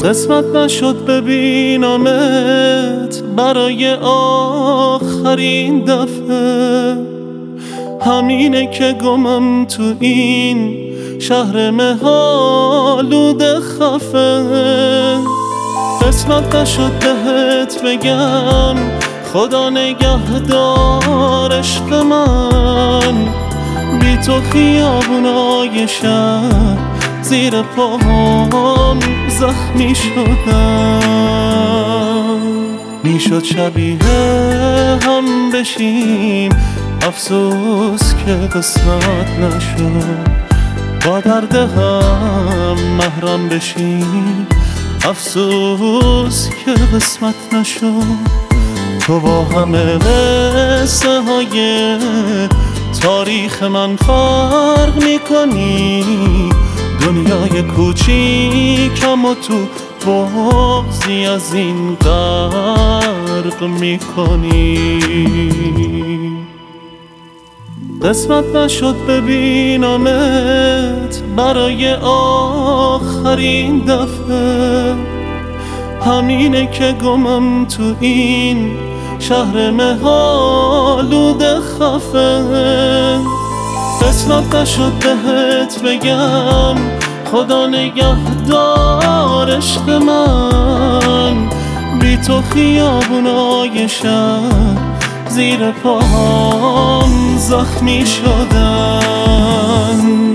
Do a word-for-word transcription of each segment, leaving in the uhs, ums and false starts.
قسمت نشد ببینمت برای آخرین دفعه، همینه که گمم تو این شهر مه‌آلود خفه. قسمت نشد بهت بگم خدا نگهدار عشق من، بی تو خیابونای شهر زیر پاهم زخمی شدم. میشد شبیه هم بشیم، افسوس که قسمت نشد. با درد هم محرم بشیم، افسوس که قسمت نشد. تو با همه قصه های تاریخ من فرق میکنی، دنیای کوچیکم و تو بغضی از این غرق میکنی. قسمت نشد ببینمت برای آخرین دفعه، همینه که گمم تو این شهر مه‌آلود خفه. قسمت نشد بهت بگم خدا نگهدار عشق من، بی تو خیابونای شهر زیر پاهم زخمی شدن.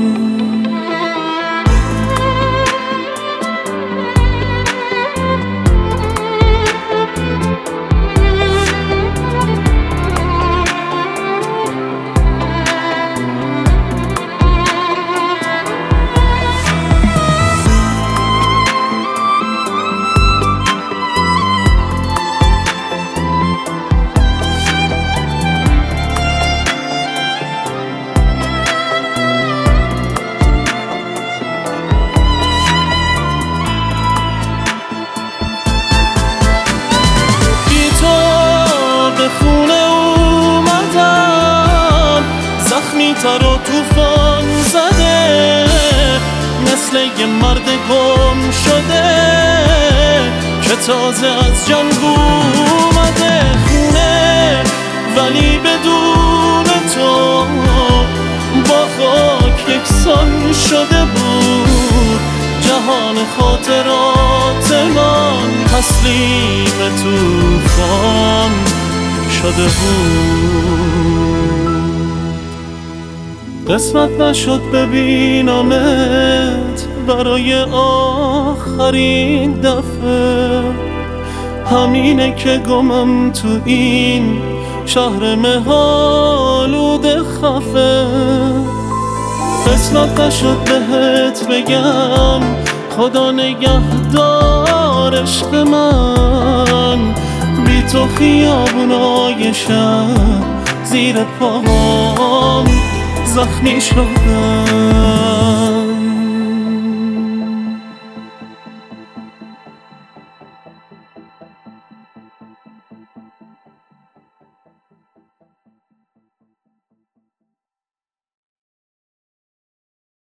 تر و توفان زده، مثل یه مرد گم شده که تازه از جنگ اومده خونه، ولی بدون تو با خاک یکسان شده بود. جهان خاطرات من تسلیم توفان شده بود. قسمت نشد ببینمت برای آخرین دفعه، همینه که گمم تو این شهر مه‌آلود خفه. قسمت نشد بهت بگم خدا نگهدار عشق من، بی تو خیابونای شهر زیر پاهم زخمی شدم.